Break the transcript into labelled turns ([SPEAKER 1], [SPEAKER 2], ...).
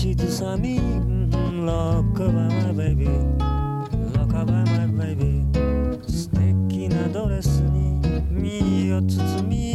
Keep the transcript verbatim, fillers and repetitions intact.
[SPEAKER 1] 口ずさみ Rockabye my baby Rockabye my baby 素敵なドレスに身を包み